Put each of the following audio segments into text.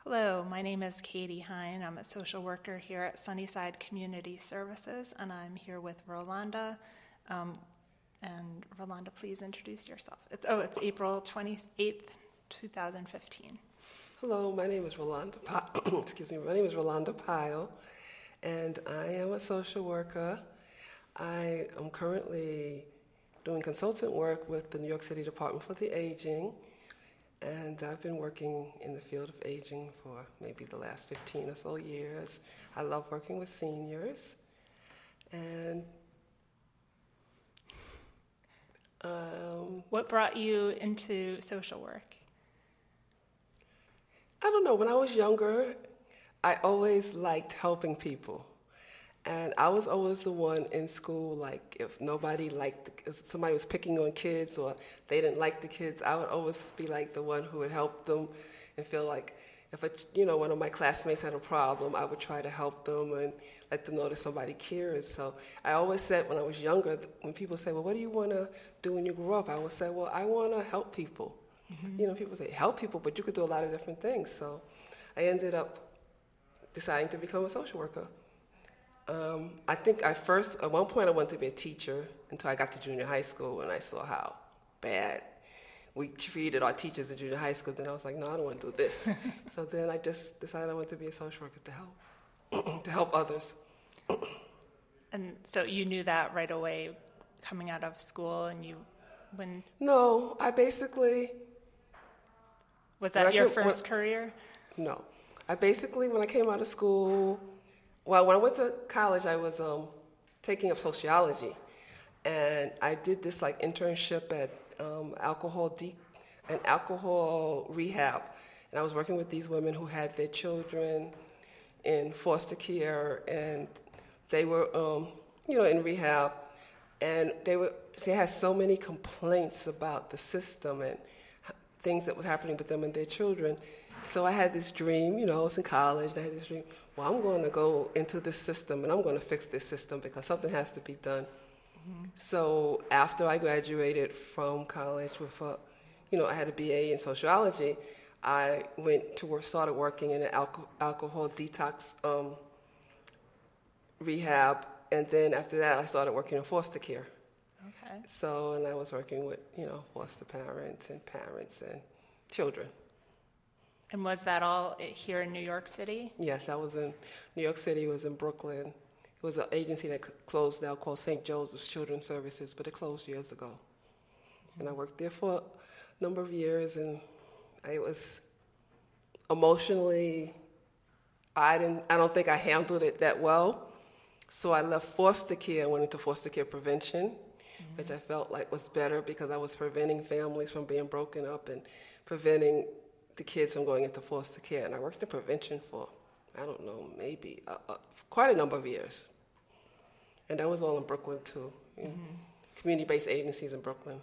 Hello, my name is Katie Hine. I'm a social worker here at Sunnyside Community Services, and I'm here with Rolanda. And Rolanda, please introduce yourself. It's April 28th, 2015. Hello, my name is Rolanda. My name is Rolanda Pyle, and I am a social worker. I am currently doing consultant work with the New York City Department for the Aging, and I've been working in the field of aging for maybe the last 15 or so years. I love working with seniors, and what brought you into social work? I don't know. When I was younger, I always liked helping people. And I was always the one in school, like if somebody was picking on kids or they didn't like the kids, I would always be like the one who would help them and feel like if one of my classmates had a problem, I would try to help them and let them know that somebody cares. So I always said when I was younger, when people say, well, what do you want to do when you grow up? I would say, well, I want to help people. Mm-hmm. People say, help people, but you could do a lot of different things. So I ended up deciding to become a social worker. I think at one point I wanted to be a teacher until I got to junior high school and I saw how bad we treated our teachers in junior high school. Then I was like, no, I don't want to do this. So then I just decided I wanted to be a social worker to help others. And so you knew that right away coming out of school, and No, I basically... Was that your first career? No. When I came out of school... Well, when I went to college, I was taking up sociology, and I did this internship at alcohol rehab, and I was working with these women who had their children in foster care, and they were in rehab, and they had so many complaints about the system and things that was happening with them and their children. So I had this dream, I was in college, and I had this dream, well, I'm going to go into this system, and I'm going to fix this system because something has to be done. Mm-hmm. So after I graduated from college with I had a BA in sociology, I started working in an alcohol detox rehab, and then after that, I started working in foster care. Okay. So, and I was working with, foster parents and children. And was that all here in New York City? Yes, I was in New York City. It was in Brooklyn. It was an agency that closed now called St. Joseph's Children's Services, but it closed years ago. Mm-hmm. And I worked there for a number of years, and I was emotionally, I don't think I handled it that well. So I left foster care and went into foster care prevention, mm-hmm. which I felt like was better because I was preventing families from being broken up and preventing the kids from going into foster care. And I worked in prevention for, maybe quite a number of years. And that was all in Brooklyn, too. Mm-hmm. Community-based agencies in Brooklyn.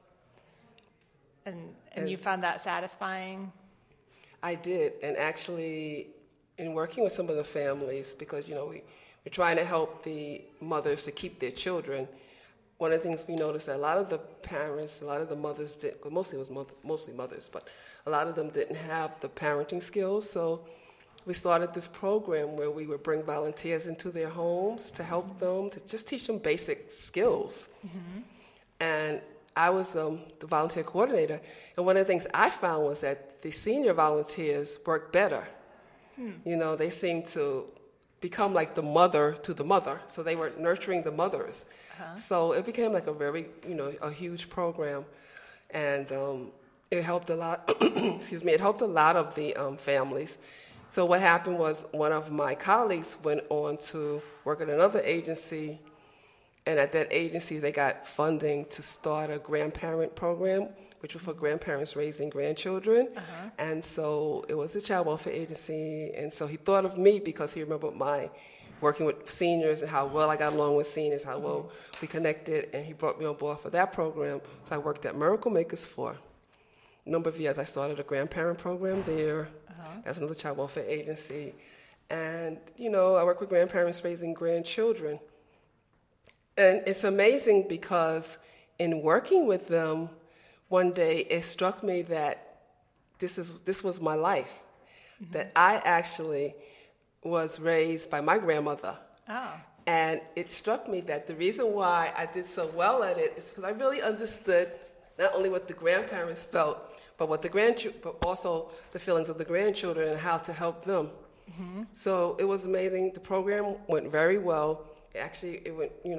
And you found that satisfying? I did. And actually, in working with some of the families, because, we're trying to help the mothers to keep their children, one of the things we noticed that a lot of the parents, a lot of the mothers mostly mothers, but a lot of them didn't have the parenting skills. So we started this program where we would bring volunteers into their homes to help them, to just teach them basic skills. Mm-hmm. And I was the volunteer coordinator. And one of the things I found was that the senior volunteers worked better. They seemed to become like the mother to the mother. So they were nurturing the mothers. Uh-huh. So it became like a very, a huge program. And it helped a lot, it helped a lot of the families. So what happened was one of my colleagues went on to work at another agency, and at that agency they got funding to start a grandparent program, which was for grandparents raising grandchildren. Uh-huh. And so it was a child welfare agency, and so he thought of me because he remembered my working with seniors and how well I got along with seniors, how well we connected, and he brought me on board for that program. So I worked at Miracle Makers for a number of years. I started a grandparent program there. Uh-huh. That's another child welfare agency. And, I work with grandparents raising grandchildren. And it's amazing because in working with them, one day it struck me that this was my life. that I actually was raised by my grandmother. Oh. And it struck me that the reason why I did so well at it is because I really understood not only what the grandparents felt, but but also the feelings of the grandchildren and how to help them. So it was amazing. The program went very well. It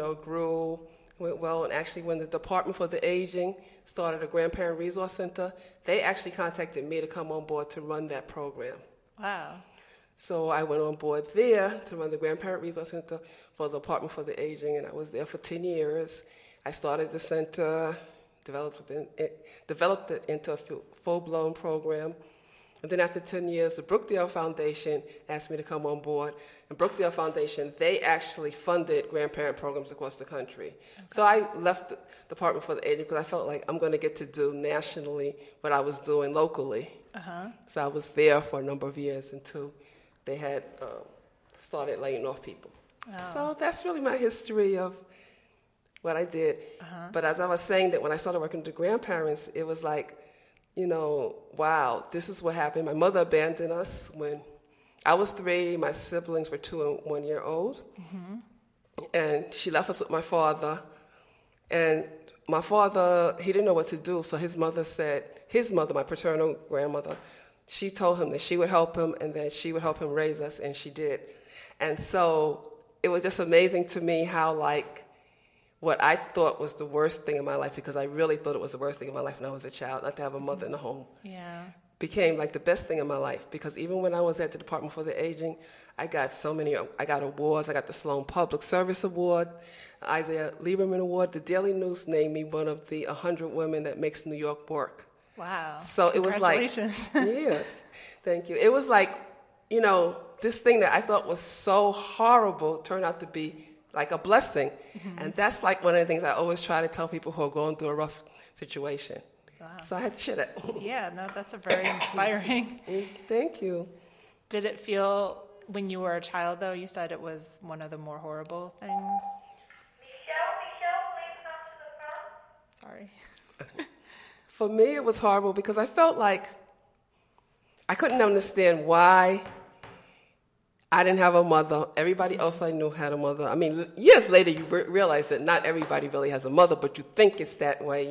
went well. And actually, when the Department for the Aging started a Grandparent Resource Center, they actually contacted me to come on board to run that program. Wow. So I went on board there to run the Grandparent Resource Center for the Department for the Aging, and I was there for 10 years. I started the center, developed it into a full-blown program. And then after 10 years, the Brookdale Foundation asked me to come on board. And Brookdale Foundation, they actually funded grandparent programs across the country. Okay. So I left the Department for the Aging because I felt like I'm going to get to do nationally what I was doing locally. So I was there for a number of years until they had started laying off people. Oh. So that's really my history of what I did. But as I was saying that when I started working with the grandparents, it was like, wow, this is what happened. My mother abandoned us when I was 3. My siblings were 2 and 1 year old. And she left us with my father. And my father, he didn't know what to do. So his mother, my paternal grandmother, she told him that she would help him and that she would help him raise us, and she did. And so it was just amazing to me how, what I thought was the worst thing in my life, because I really thought it was the worst thing in my life when I was a child, not to have a mother in the home, became the best thing in my life. Because even when I was at the Department for the Aging, I got awards. I got the Sloan Public Service Award, Isaiah Lieberman Award. The Daily News named me one of the 100 women that makes New York work. Wow. So it was thank you. It was this thing that I thought was so horrible turned out to be like a blessing. And that's one of the things I always try to tell people who are going through a rough situation. Wow. So I had to share that. Yeah, no, that's a very inspiring. Thank you. Did it feel, when you were a child, though, you said it was one of the more horrible things? Michelle, please come to the front. Sorry. For me, it was horrible because I felt like I couldn't understand why I didn't have a mother. Everybody else I knew had a mother. I mean, years later, you realize that not everybody really has a mother, but you think it's that way,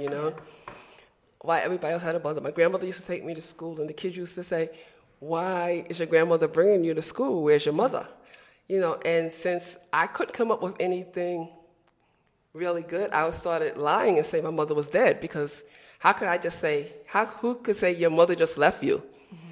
Why everybody else had a mother. My grandmother used to take me to school, and the kids used to say, "Why is your grandmother bringing you to school? Where's your mother?" And since I couldn't come up with anything really good, I started lying and say my mother was dead, because how could I just say, who could say your mother just left you?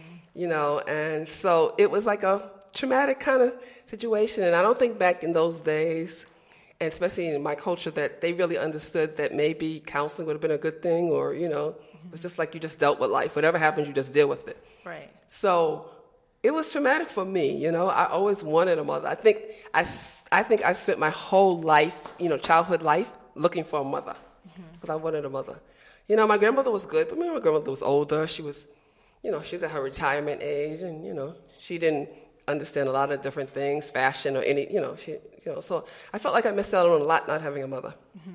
And so it was like a traumatic kind of situation. And I don't think back in those days, and especially in my culture, that they really understood that maybe counseling would have been a good thing, or, it was just like you just dealt with life. Whatever happened, you just deal with it. Right. So it was traumatic for me, I always wanted a mother. I think I spent my whole life, childhood life, looking for a mother, because I wanted a mother. My grandmother was good, but my grandmother was older. She was, she was at her retirement age, and, she didn't understand a lot of different things, fashion or any, so I felt like I missed out on a lot not having a mother.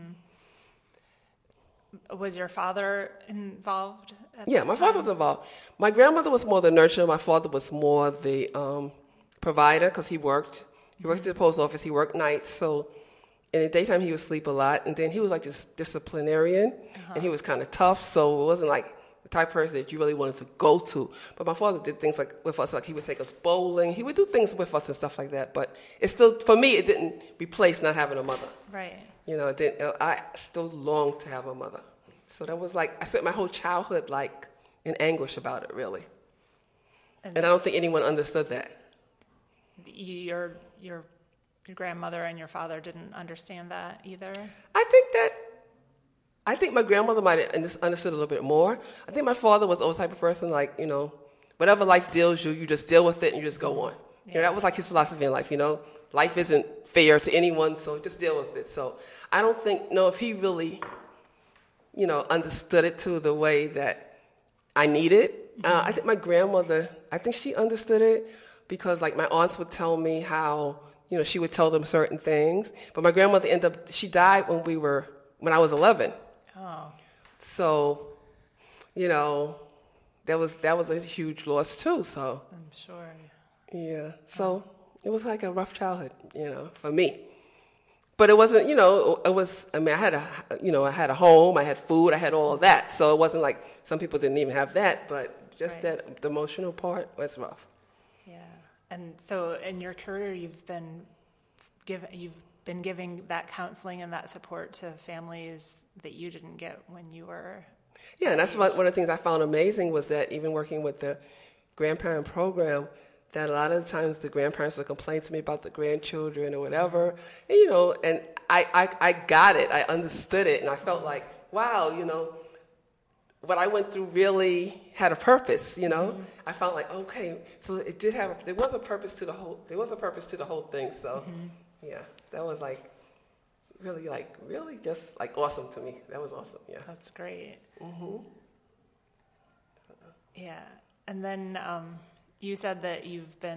Was your father involved? My father was involved. My grandmother was more the nurturer. My father was more the provider, because he worked. He worked at the post office. He worked nights, so in the daytime he would sleep a lot. And then he was like this disciplinarian, and he was kind of tough, so it wasn't like the type of person that you really wanted to go to. But my father did things with us, like he would take us bowling. He would do things with us and stuff like that. But it still, for me, it didn't replace not having a mother. Right. It didn't. I still longed to have a mother. So that was I spent my whole childhood in anguish about it, really. And I don't think anyone understood that. Your grandmother and your father didn't understand that either? I think my grandmother might have understood a little bit more. I think my father was always the type of person, whatever life deals you, you just deal with it and you just go on. Yeah. That was his philosophy in life, Life isn't fair to anyone, so just deal with it. So I don't think, if he really, understood it to the way that I needed. I think my grandmother, she understood it, because my aunts would tell me how, she would tell them certain things. But my grandmother she died when I was 11. Oh. So, that was a huge loss too. So I'm sure. yeah, so it was like a rough childhood, for me. But it wasn't, it was. I mean, I had a home, I had food, I had all of that. So it wasn't like some people didn't even have that. But just that the emotional part was rough. Yeah, and so in your career, you've been giving that counseling and that support to families that you didn't get when you were. Yeah, and that's one of the things I found amazing was that even working with the grandparent program, that a lot of the times the grandparents would complain to me about the grandchildren or whatever, and I got it, I understood it, and I felt like, wow, what I went through really had a purpose, I felt like, okay, so it did there was a purpose to the whole thing, so yeah, that was really just awesome to me. That was awesome, yeah. That's great. Yeah, and then you said that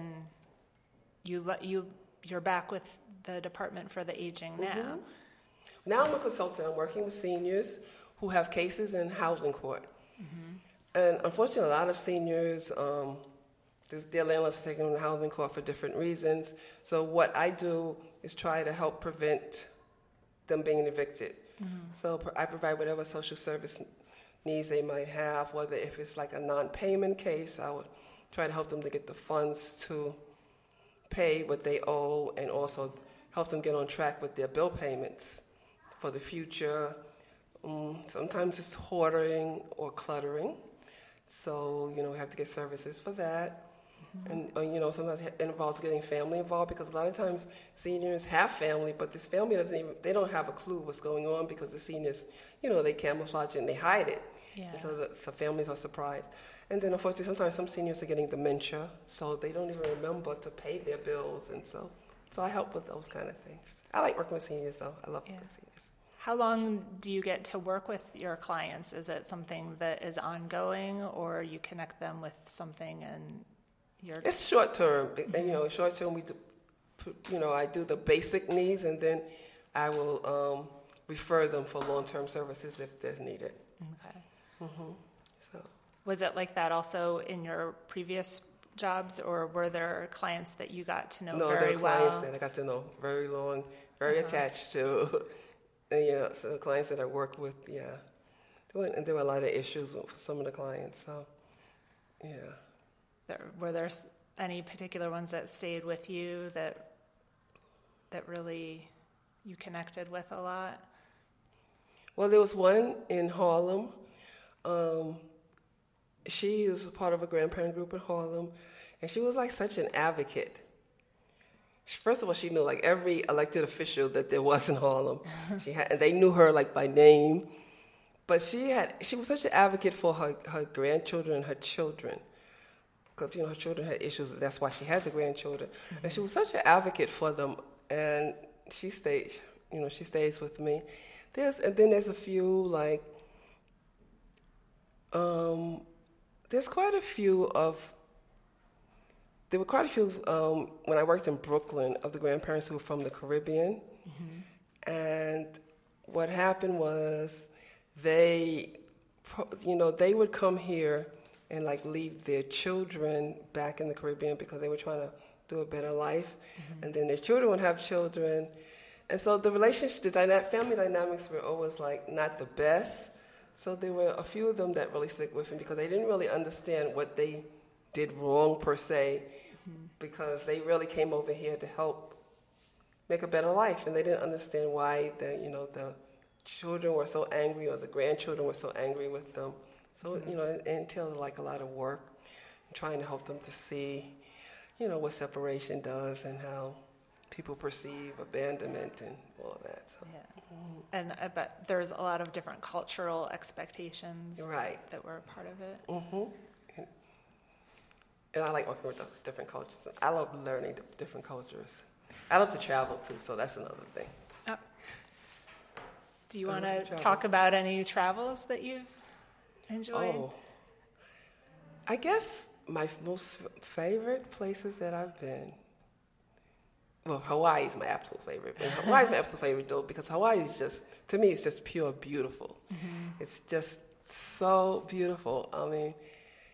you're back with the Department for the Aging now. Now I'm a consultant. I'm working with seniors who have cases in housing court. And unfortunately, a lot of seniors, their landlords are taking them to housing court for different reasons. So what I do is try to help prevent them being evicted. So I provide whatever social service needs they might have, whether if it's like a non-payment case, I would try to help them to get the funds to pay what they owe and also help them get on track with their bill payments for the future. Sometimes it's hoarding or cluttering, so we have to get services for that. And sometimes it involves getting family involved, because a lot of times seniors have family, but this family they don't have a clue what's going on, because the seniors, they camouflage it and they hide it. Yeah. And so families are surprised. And then unfortunately sometimes some seniors are getting dementia, so they don't even remember to pay their bills, and so I help with those kind of things. I like working with seniors, though. I love working with seniors. How long do you get to work with your clients? Is it something that is ongoing, or you connect them with something and you're... It's short term. And, short term we do, I do the basic needs, and then I will refer them for long-term services if there's needed. Okay. So. Was it like that also in your previous jobs, or were there clients that you got to know very well? No, there are clients that I got to know very long, very attached to. And, so the clients that I worked with, and there were a lot of issues with some of the clients, so, yeah. Were there any particular ones that stayed with you that really you connected with a lot? Well, there was one in Harlem. She was a part of a grandparent group in Harlem, and she was like such an advocate. First of all, she knew like every elected official that there was in Harlem. And they knew her like by name. But she was such an advocate for her grandchildren and her children, because her children had issues. That's why she had the grandchildren, and she was such an advocate for them. And she stayed. She stays with me. There's a few like. There were quite a few when I worked in Brooklyn of the grandparents who were from the Caribbean. And what happened was they would come here and like leave their children back in the Caribbean because they were trying to do a better life. And then their children would have children. And so the family dynamics were always like not the best. So there were a few of them that really stuck with me because they didn't really understand what they did wrong per se, because they really came over here to help make a better life, and they didn't understand why the children were so angry or the grandchildren were so angry with them. So it entailed like a lot of work, trying to help them to see, what separation does and how people perceive abandonment and all of that. So. Yeah. And I bet there's a lot of different cultural expectations that were a part of it. And I like working with different cultures. I love learning different cultures. I love to travel too, so that's another thing. Oh. Do you want to talk about any travels that you've enjoyed? Oh, I guess my most favorite places that I've been. Well, Hawaii is my absolute favorite. And Hawaii is my absolute favorite, though, because Hawaii is just, to me, it's just pure beautiful. It's just so beautiful. I mean,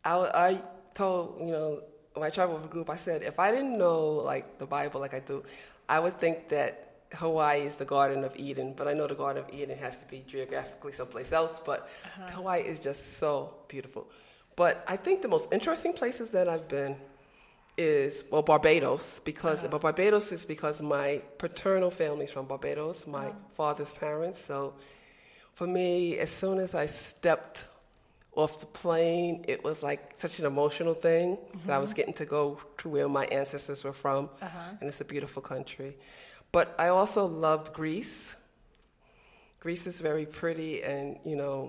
I told, my travel group, I said, if I didn't know, like, the Bible like I do, I would think that Hawaii is the Garden of Eden, but I know the Garden of Eden has to be geographically someplace else, but Hawaii is just so beautiful. But I think the most interesting places that I've been is, Barbados, but Barbados is because my paternal family's from Barbados, my father's parents. So for me, as soon as I stepped off the plane, it was like such an emotional thing that I was getting to go to where my ancestors were from, and it's a beautiful country. But I also loved Greece. Greece is very pretty, and,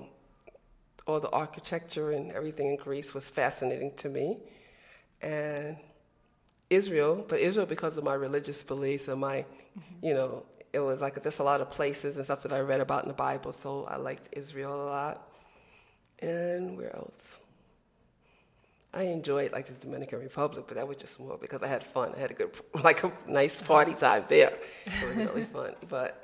all the architecture and everything in Greece was fascinating to me. And Israel because of my religious beliefs and my, it was like there's a lot of places and stuff that I read about in the Bible, so I liked Israel a lot. And where else? I enjoyed like the Dominican Republic, but that was just more because I had fun. I had a nice party time there. It was really fun. But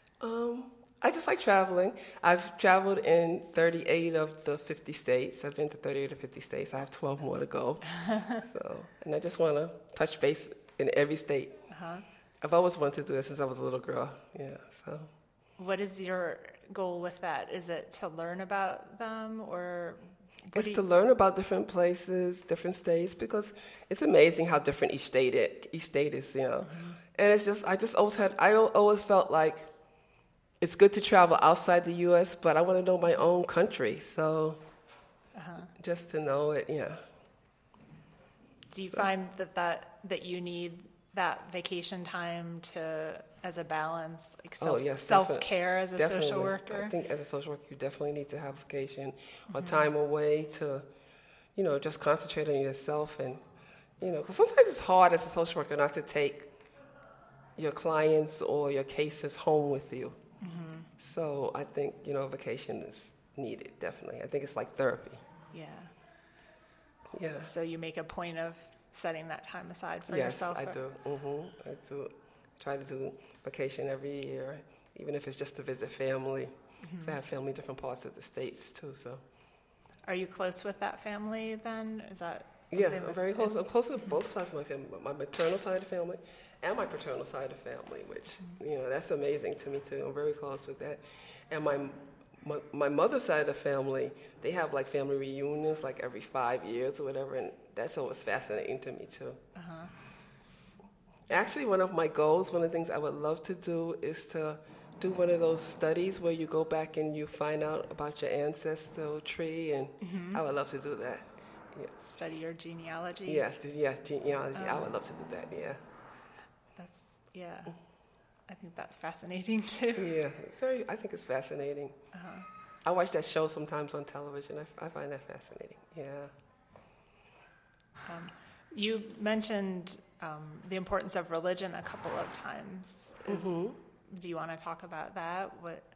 I just like traveling. I've traveled in 38 of the 50 states. I've been to 38 of 50 states. I have 12 more to go. And I just want to touch base in every state. I've always wanted to do this since I was a little girl. Yeah. So. What is your goal with that? Is it to learn about them, or? It's to learn about different places, different states, because it's amazing how different each state is, And it's just, I always felt like it's good to travel outside the U.S., but I want to know my own country, so just to know it, yeah. Do you find that you need that vacation time as a balance, like self-care as a social worker? I think as a social worker, you definitely need to have vacation or time away to, just concentrate on yourself. And, because sometimes it's hard as a social worker not to take your clients or your cases home with you. So I think, vacation is needed, definitely. I think it's like therapy. Yeah. Yeah. So you make a point of setting that time aside for yourself? Yes, I do. I do. Try to do vacation every year, even if it's just to visit family. Because I have family in different parts of the States, too, so. Are you close with that family, then? Is that Yeah, I'm very close. I'm close to both sides of my family, my maternal side of the family and my paternal side of the family, which, that's amazing to me, too. I'm very close with that. And my mother's side of the family, they have, like, family reunions, like, every 5 years or whatever, and that's always fascinating to me, too. Actually, one of my goals, one of the things I would love to do is to do one of those studies where you go back and you find out about your ancestral tree, and I would love to do that. Yeah. Study your genealogy? Yes, genealogy. I would love to do that, yeah. I think that's fascinating, too. Yeah, I think it's fascinating. I watch that show sometimes on television. I find that fascinating, yeah. You mentioned the importance of religion a couple of times. Do you want to talk about that?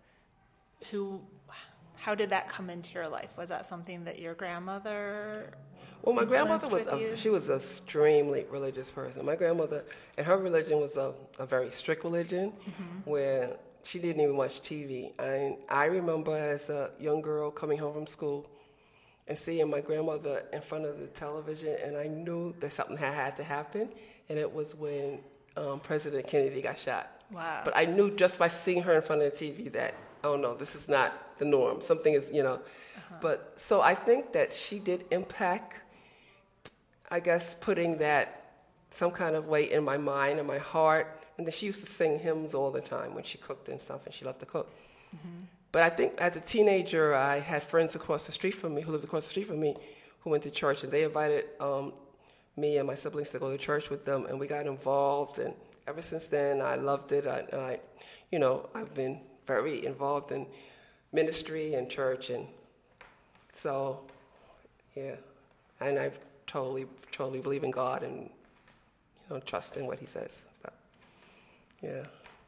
How did that come into your life? Was that something that your grandmother? Well, my grandmother she was an extremely religious person. My grandmother, and her religion was a very strict religion, where she didn't even watch TV. And I remember as a young girl coming home from school and seeing my grandmother in front of the television, and I knew that something had to happen, and it was when President Kennedy got shot. Wow. But I knew just by seeing her in front of the TV that, oh no, this is not the norm. Something is, But so I think that she did impact, I guess, putting that some kind of weight in my mind and my heart. And then she used to sing hymns all the time when she cooked and stuff, and she loved to cook. But I think as a teenager, I had friends across the street from me, who lived across the street from me, who went to church, and they invited me and my siblings to go to church with them, and we got involved. And ever since then, I loved it. I've been very involved in ministry and church, and so, yeah. And I totally believe in God and, trust in what He says. So, yeah.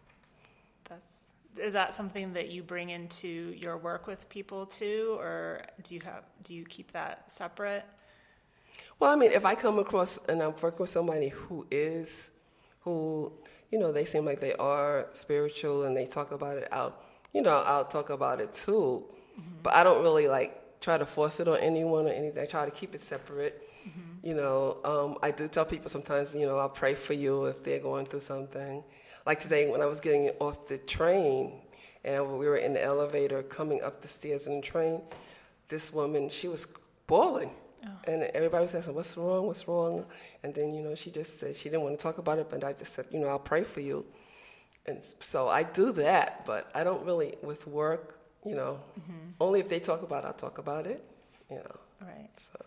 Is that something that you bring into your work with people too, or do you keep that separate? Well, I mean, if I come across and I'm working with somebody who they seem like they are spiritual and they talk about it, I'll talk about it too. But I don't really try to force it on anyone or anything. I try to keep it separate. I do tell people sometimes, I'll pray for you if they're going through something. Like today when I was getting off the train and we were in the elevator coming up the stairs in the train, this woman, she was bawling. Oh. And everybody was asking, what's wrong? And then, she just said she didn't want to talk about it, but I just said, I'll pray for you. And so I do that, but I don't really, with work, only if they talk about it, I'll talk about it, Right. So.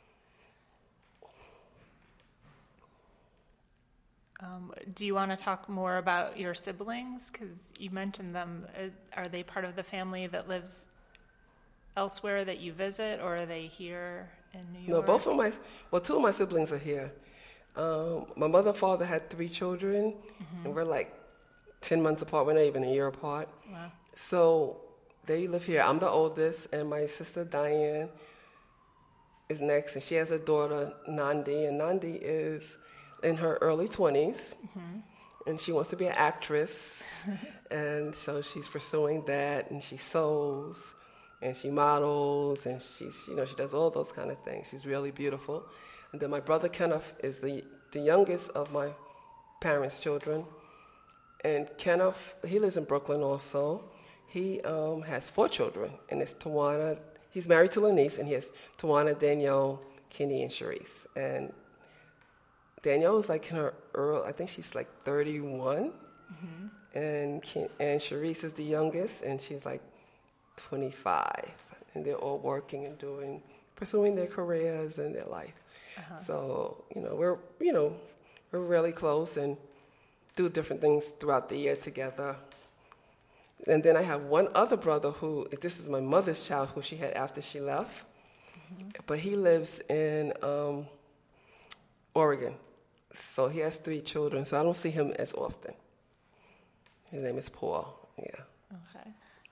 Do you want to talk more about your siblings? Because you mentioned them. Are they part of the family that lives elsewhere that you visit, or are they here in New York? No, two of my siblings are here. My mother and father had 3 children, and we're like 10 months apart. We're not even a year apart. Wow. So they live here. I'm the oldest, and my sister Diane is next, and she has a daughter, Nandi, and Nandi is in her early 20s, and she wants to be an actress, and so she's pursuing that, and she sews, and she models, and she does all those kind of things. She's really beautiful. And then my brother Kenneth is the youngest of my parents' children, and Kenneth, he lives in Brooklyn also. He has 4 children, and it's Tawana. He's married to Lanice, and he has Tawana, Danielle, Kenny, and Sharice. And Danielle is like in her I think she's like 31, and Sharice is the youngest, and she's like 25, and they're all working and pursuing their careers and their life. So we're really close and do different things throughout the year together. And then I have one other brother this is my mother's child, who she had after she left, but he lives in Oregon. So he has 3 children, so I don't see him as often. His name is Paul, yeah. Okay.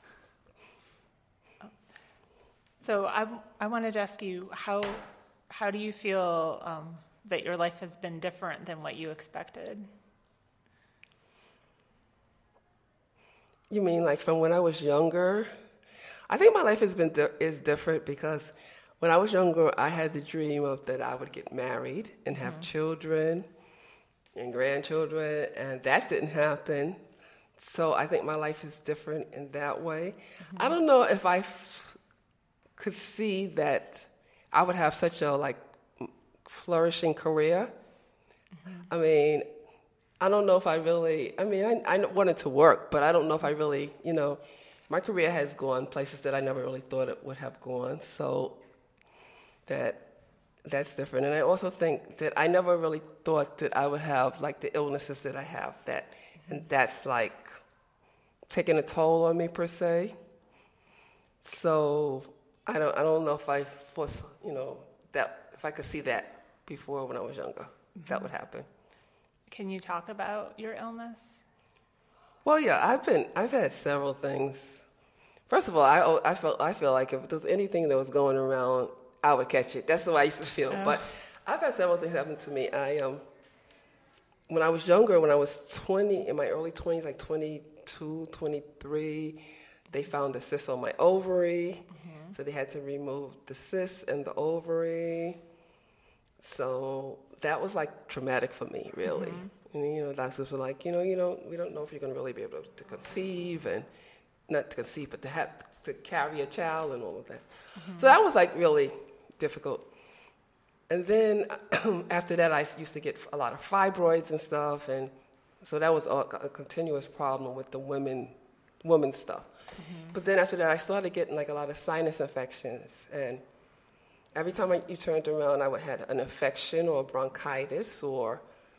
So I wanted to ask you, how do you feel that your life has been different than what you expected? You mean like from when I was younger? I think my life is different because when I was younger, I had the dream of that I would get married and have children and grandchildren, and that didn't happen. So I think my life is different in that way. I don't know if I could see that I would have such a flourishing career. I mean, I don't know if I really, I wanted to work, but I don't know if I really, my career has gone places that I never really thought it would have gone. So that's different. And I also think that I never really thought that I would have the illnesses that I have, and that's taking a toll on me per se. So I don't know if I foresaw, that if I could see that before when I was younger, that would happen. Can you talk about your illness? Well, yeah, I've had several things. First of all, I feel like if there was anything that was going around, I would catch it. That's what I used to feel. But I've had several things happen to me. When I was younger, when I was 20, in my early 20s, like 22, 23, they found a cyst on my ovary. So they had to remove the cyst and the ovary. So that was traumatic for me, really. And, doctors were like, we don't know if you're going to really be able to conceive, and not to conceive, but to carry a child and all of that. So that was really difficult. And then after that, I used to get a lot of fibroids and stuff, and so that was a continuous problem with the woman stuff. But then after that, I started getting a lot of sinus infections, and every time you turned around, I would have an infection or bronchitis or,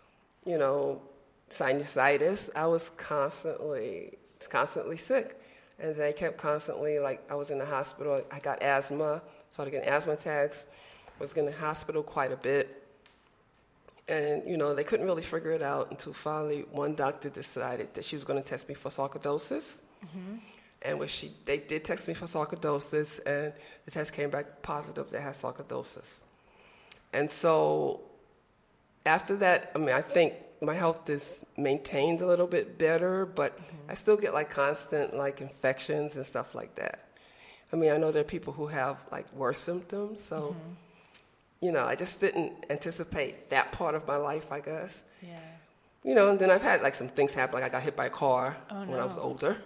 sinusitis. I was constantly sick, and they kept constantly I was in the hospital. I got asthma, started getting asthma attacks. Was in the hospital quite a bit. And, they couldn't really figure it out until finally one doctor decided that she was going to test me for sarcoidosis. And they did test me for sarcoidosis, and the test came back positive that I had sarcoidosis. And so after that, I think my health is maintained a little bit better, but I still get constant infections and stuff like that. I mean, I know there are people who have like worse symptoms, so I just didn't anticipate that part of my life, I guess. Yeah. And then I've had like some things happen, like I got hit by a car when I was older,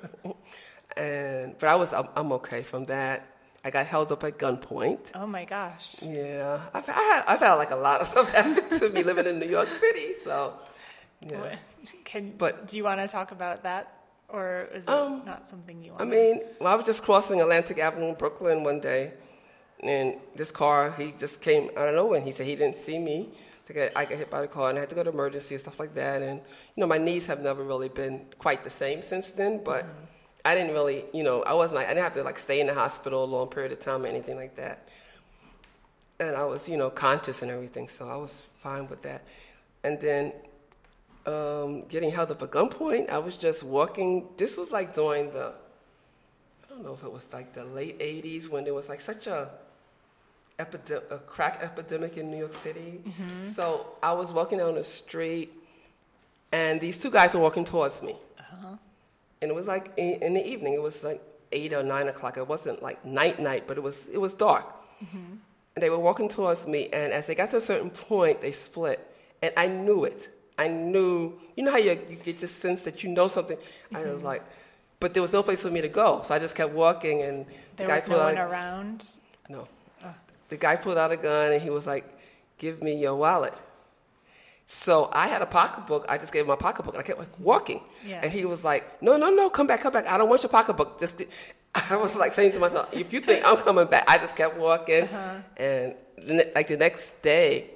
but I'm okay from that. I got held up at gunpoint. Oh my gosh. Yeah, I've had like a lot of stuff happen to me living in New York City, so yeah. Do you want to talk about that? Or is it not something you want? I mean, I was just crossing Atlantic Avenue in Brooklyn one day, and this car, he just came out of nowhere. He said he didn't see me. I got hit by the car, and I had to go to emergency and stuff like that. And, my knees have never really been quite the same since then, but I didn't really, I didn't have to, like, stay in the hospital a long period of time or anything like that. And I was, conscious and everything, so I was fine with that. And then getting held up at gunpoint, I was just walking. This was like during I don't know if it was like the late 80s when there was like such a crack epidemic in New York City. So I was walking down the street, and these two guys were walking towards me. And it was like in the evening. It was like 8 or 9 o'clock. It wasn't like night, but it was dark. And they were walking towards me, and as they got to a certain point, they split. And I knew it. I knew, how you get this sense that something. I was like, but there was no place for me to go. So I just kept walking, and the guy pulled out. There was no one around? No. The guy pulled out a gun, and he was like, "Give me your wallet." So I had a pocketbook. I just gave him my pocketbook, and I kept walking. Yeah. And he was like, "No, come back. I don't want your pocketbook." I was like saying to myself, "If you think I'm coming back," I just kept walking. And like the next day,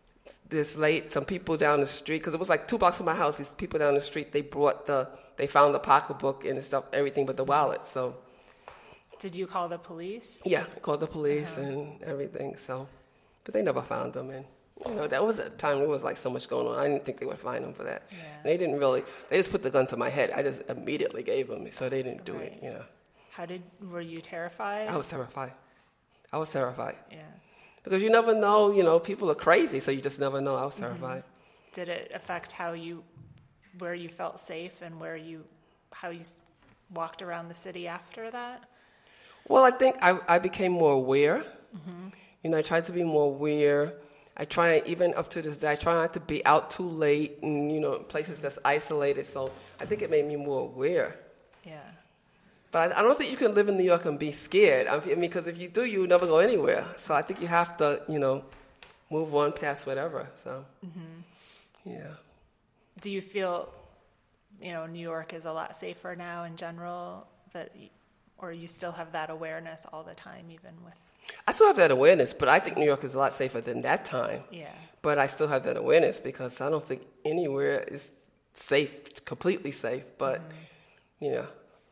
some people down the street, because it was like 2 blocks from my house, these people down the street, they found the pocketbook and stuff, everything but the wallet, so. Did you call the police? Yeah, I called the police and everything, so. But they never found them, and, that was a time there was like so much going on. I didn't think they would find them for that. Yeah. And they just put the gun to my head. I just immediately gave them, so they didn't do it, Were you terrified? I was terrified. Yeah. Because you never know, people are crazy, so you just never know. I was terrified. Did it affect where you felt safe and how you walked around the city after that? Well, I think I became more aware. I tried to be more aware. I try, even up to this day, I try not to be out too late and, places that's isolated. So I think it made me more aware. Yeah. But I don't think you can live in New York and be scared. I mean, because if you do, you never go anywhere. So I think you have to, move on past whatever. So, yeah. Do you feel, New York is a lot safer now in general, or you still have that awareness all the time, even with? I still have that awareness, but I think New York is a lot safer than that time. Yeah. But I still have that awareness because I don't think anywhere is safe, completely safe. But, Yeah.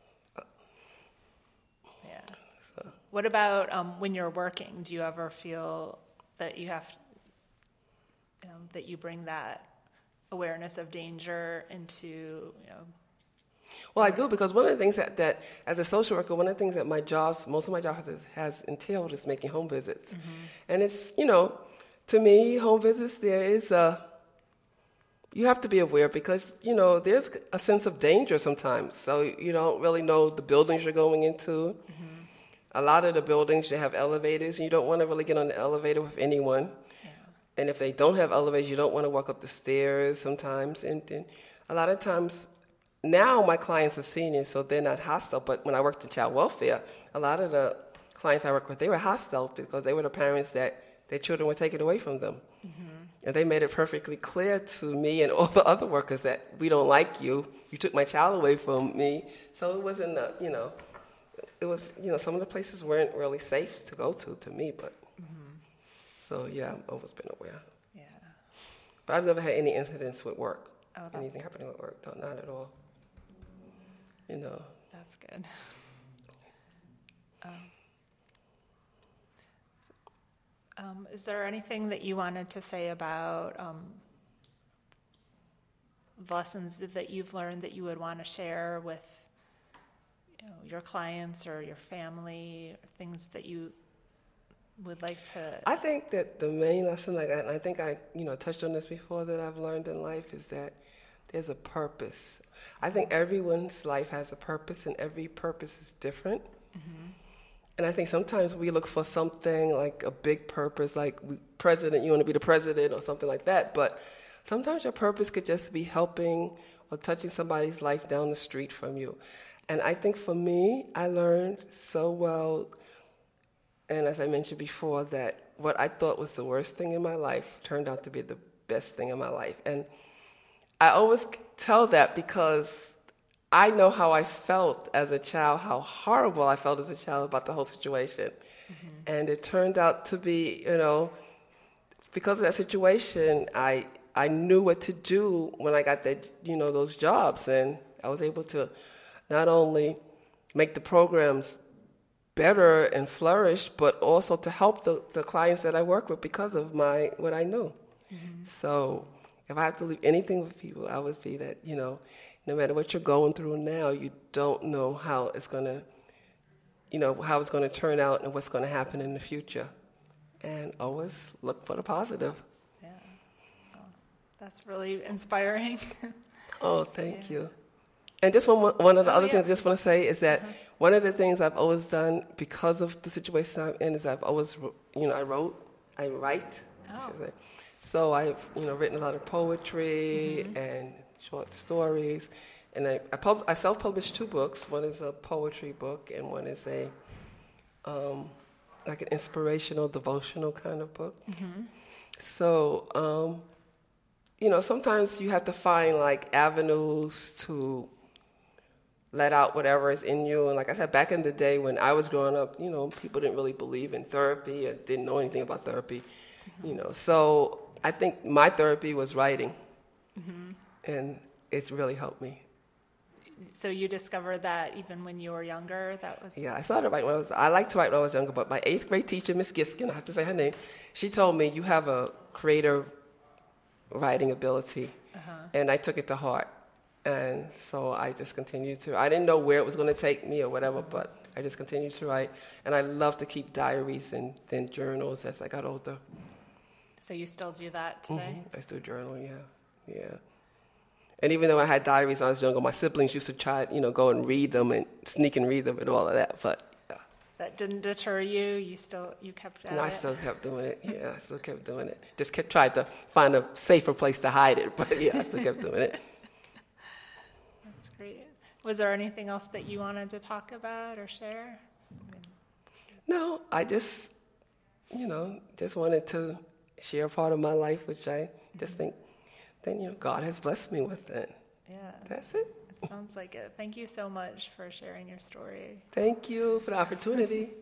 What about when you're working? Do you ever feel that you have, that you bring that awareness of danger into, Well, I do, because one of the things that as a social worker, one of the things that most of my job has entailed is making home visits. And it's, to me, home visits, you have to be aware because, there's a sense of danger sometimes. So you don't really know the buildings you're going into. A lot of the buildings, they have elevators, and you don't want to really get on the elevator with anyone. Yeah. And if they don't have elevators, you don't want to walk up the stairs sometimes. And a lot of times, now my clients are seniors, so they're not hostile. But when I worked in child welfare, a lot of the clients I worked with, they were hostile because they were the parents that their children were taken away from them. And they made it perfectly clear to me and all the other workers that we don't like you. You took my child away from me. So it wasn't, it was, some of the places weren't really safe to go to me, but so yeah, I've always been aware. Yeah. But I've never had any incidents with work. Oh, anything happening with work, no, not at all. That's good. Is there anything that you wanted to say about lessons that you've learned that you would want to share with your clients or your family, or things that you would like to? I think that the main lesson I got, and I think I touched on this before, that I've learned in life is that there's a purpose. I think everyone's life has a purpose, and every purpose is different. And I think sometimes we look for something like a big purpose, like president, you want to be the president or something like that. But sometimes your purpose could just be helping or touching somebody's life down the street from you. And I think for me, I learned so well, and as I mentioned before, that what I thought was the worst thing in my life turned out to be the best thing in my life. And I always tell that because I know how I felt as a child, how horrible I felt as a child about the whole situation. Mm-hmm. And it turned out to be, because of that situation, I knew what to do when I got that, those jobs. And I was able to not only make the programs better and flourish, but also to help the clients that I work with because of what I knew. Mm-hmm. So if I have to leave anything with people, I would be that, no matter what you're going through now, you don't know how it's going to turn out and what's going to happen in the future. And always look for the positive. Yeah. Oh, that's really inspiring. Oh, thank you. And just one of the other things I just want to say is that one of the things I've always done because of the situation I'm in is I've always, I write, I should say. So I've, written a lot of poetry and short stories, and I self-published 2 books. One is a poetry book, and one is a like an inspirational, devotional kind of book. Mm-hmm. So, sometimes you have to find like avenues to let out whatever is in you. And like I said, back in the day when I was growing up, people didn't really believe in therapy and didn't know anything about therapy, So I think my therapy was writing. Mm-hmm. And it's really helped me. So you discovered that even when you were younger, that was... Yeah, I started writing I liked to write when I was younger, but my 8th grade teacher, Miss Giskin, I have to say her name, she told me, you have a creative writing ability. Uh-huh. And I took it to heart. And so I just continued to... I didn't know where it was going to take me or whatever, but I just continued to write. And I love to keep diaries and then journals as I got older. So you still do that today? Mm-hmm. I still journal, yeah. And even though I had diaries when I was younger, my siblings used to try, go and read them and sneak and read them and all of that. But yeah. That didn't deter you. You kept at it. No, I still kept doing it. Yeah, I still kept doing it. Just tried to find a safer place to hide it. But yeah, I still kept doing it. That's great. Was there anything else that you wanted to talk about or share? No, I just, just wanted to share part of my life, which I just think. Then, God has blessed me with it. Yeah. That's it. It sounds like it. Thank you so much for sharing your story. Thank you for the opportunity.